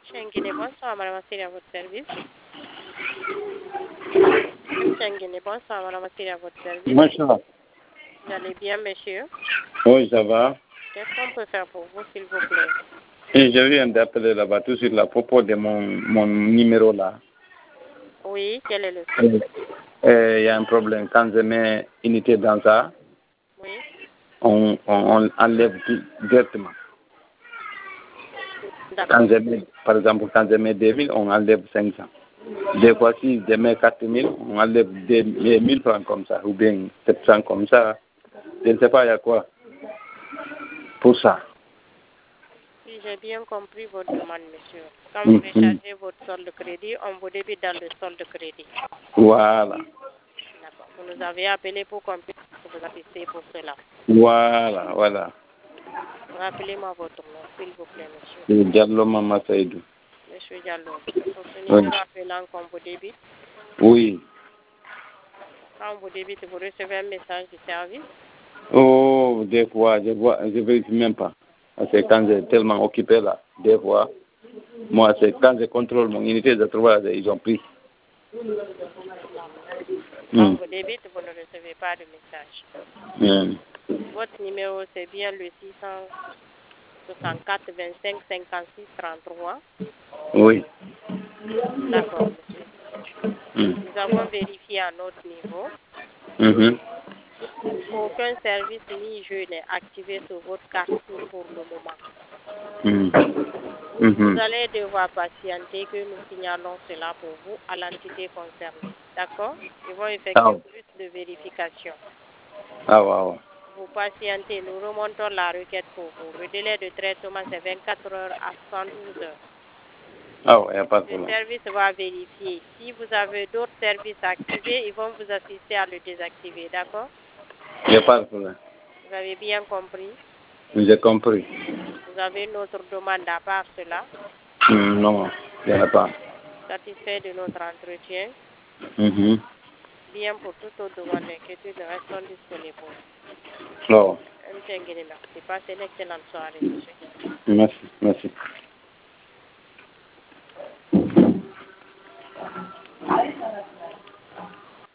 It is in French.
Schengen, bonsoir, madame Assiri, à votre service. Schengen, bonsoir, madame Assiri, à votre service. Bonsoir. Vous allez bien, monsieur? Oui, ça va. Qu'est-ce qu'on peut faire pour vous, s'il vous plaît? Et je viens d'appeler là-bas tout sur la propos de mon numéro là. Oui, quel est le souci? Il y a un problème. Quand je mets unité dans ça, Oui. on enlève tout directement. D'accord. Par exemple, quand je mets 2000, on enlève 500. Des fois, si je mets 4000, on enlève 1000 francs comme ça, ou bien 700 comme ça. Je ne sais pas, il y a quoi pour ça. Si j'ai bien compris votre demande, monsieur. Quand vous rechargez votre solde de crédit, on vous débite dans le solde de crédit. Voilà. D'accord. Vous nous avez appelé pour qu'on puisse vous assister pour cela. Voilà. Rappelez-moi votre nom, s'il vous plaît, monsieur. Diallo Mama Saïdou. Monsieur Diallo, c'est sur ce numéro appelant qu'on vous débite? Oui. Quand on vous débite, vous recevez un message de service? Oh, des fois, je vérifie même pas. C'est quand j'ai tellement occupé là, des fois. Moi, c'est quand je contrôle mon unité de travail, ils ont pris. Quand vous débite, vous ne recevez pas de message. Votre numéro, c'est bien le 664 25 56 33. Oui. D'accord, monsieur. Nous avons vérifié à notre niveau. Aucun service ni jeu n'est activé sur votre carte pour le moment. Vous allez devoir patienter que nous signalons cela pour vous à l'entité concernée. D'accord? Ils vont effectuer plus de vérifications. Wow. Vous patientez, nous remontons la requête pour vous. Le délai de traitement, c'est 24 heures à 112 heures. Il n'y a pas de problème. Le service va vérifier. Si vous avez d'autres services activés, ils vont vous assister à le désactiver. D'accord? Il n'y a pas de problème. Vous avez bien compris? J'ai compris. Vous avez une autre demande à part cela? Non, il n'y en a pas. Satisfait de notre entretien? Bien, pour toute autre demande d'inquiétude, nous restons disponibles pour vous. Non. Merci. Passez une excellente soirée, monsieur. Merci.